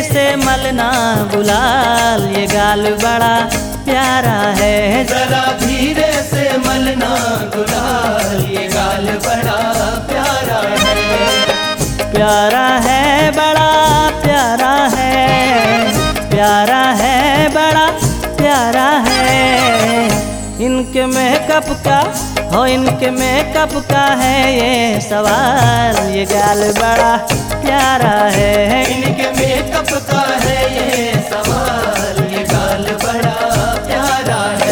से मलना गुलाल, ये गाल बड़ा प्यारा है। जरा धीरे से मलना गुलाल, ये गाल बड़ा प्यारा है। प्यारा है बड़ा प्यारा है, प्यारा है बड़ा प्यारा है। इनके मेकअप का हो, इनके मेकअप का है ये सवाल, ये गाल बड़ा प्यारा है। इनके मेकअप का है ये सवाल, ये गाल बड़ा प्यारा है।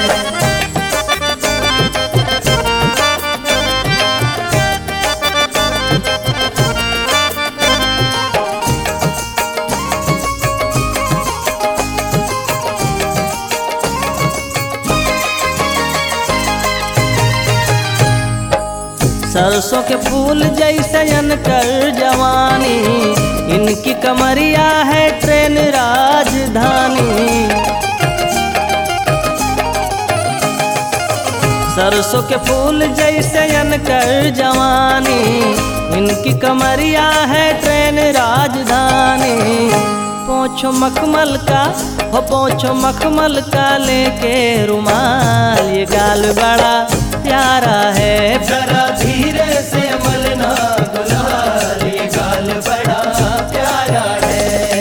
सरसों के फूल जैसे अनकर जवानी, इनकी कमरिया है ट्रेन राजधानी। सरसों के फूल जैसे अनकर जवानी, इनकी कमरिया है ट्रेन राजधानी। पोंछो मखमल का हो, पोंछो मखमल का लेके रुमाल, ये गाल बड़ा प्यारा है। जरा धीरे से मलना गुलाल, ये गाल बड़ा प्यारा है।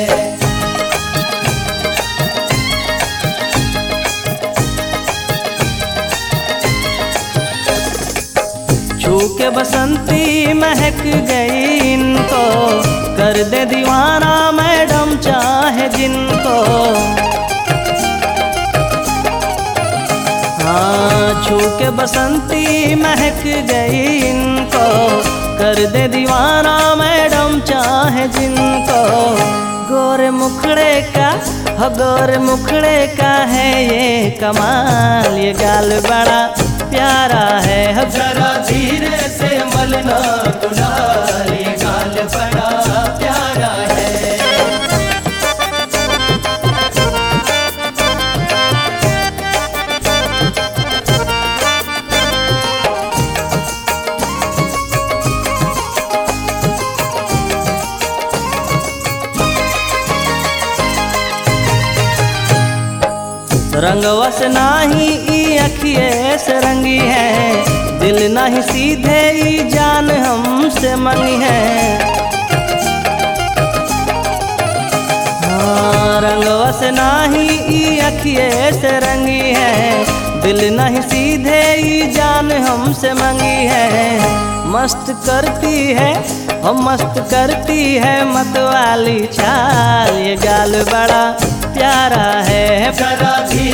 छू के बसंती महक गई इनको, कर दे दीवाना मैडम चाहे जिनको। हाँ, छू के बसंती महक गई इनको, कर दे दीवाना मैडम चाहे जिनको। गोरे मुखड़े का हो, गोरे मुखड़े का है ये कमाल, ये गाल बड़ा प्यारा है। जरा धीरे से मलना गुलाल, ये गाल बड़ा प्यारा है। रंगवा से नाही ई अखिए से रंगी है, दिल नहीं सीधे ई जान हमसे मंगी है। हाँ, रंगवा से नाही ई अखिए से रंगी है, दिल नहीं सीधे ई जान हमसे मंगी है। मस्त करती है हो, मस्त करती है मतवाली चाल, ये गाल बड़ा प्यारा है। जरा